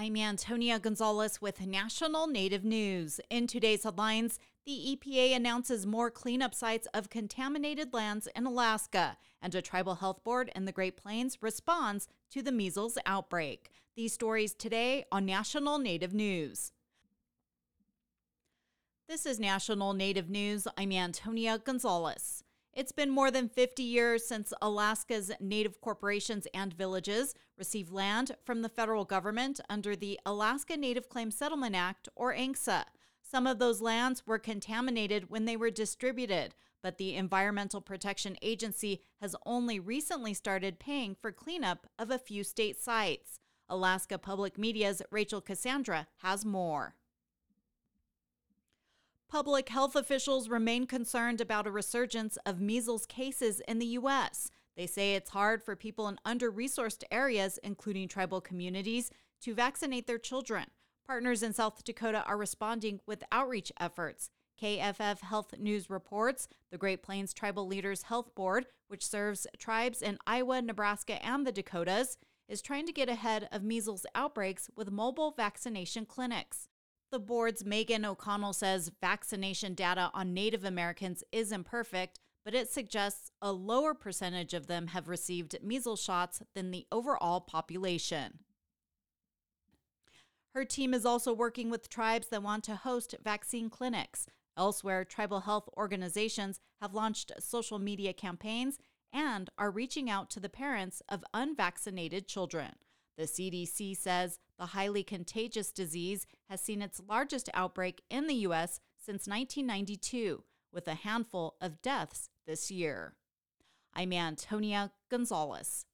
I'm Antonia Gonzalez with National Native News. In today's headlines, the EPA announces more cleanup sites of contaminated lands in Alaska, and a tribal health board in the Great Plains responds to the measles outbreak. These stories today on National Native News. This is National Native News. I'm Antonia Gonzalez. It's been more than 50 years since Alaska's native corporations and villages received land from the federal government under the Alaska Native Claims Settlement Act, or ANCSA. Some of those lands were contaminated when they were distributed, but the Environmental Protection Agency has only recently started paying for cleanup of a few state sites. Alaska Public Media's Rachel Cassandra has more. Public health officials remain concerned about a resurgence of measles cases in the U.S. They say it's hard for people in under-resourced areas, including tribal communities, to vaccinate their children. Partners in South Dakota are responding with outreach efforts. KFF Health News reports the Great Plains Tribal Leaders Health Board, which serves tribes in Iowa, Nebraska, and the Dakotas, is trying to get ahead of measles outbreaks with mobile vaccination clinics. The board's Megan O'Connell says vaccination data on Native Americans is imperfect, but it suggests a lower percentage of them have received measles shots than the overall population. Her team is also working with tribes that want to host vaccine clinics. Elsewhere, tribal health organizations have launched social media campaigns and are reaching out to the parents of unvaccinated children. The CDC says the highly contagious disease has seen its largest outbreak in the U.S. since 1992, with a handful of deaths this year. I'm Antonia Gonzalez.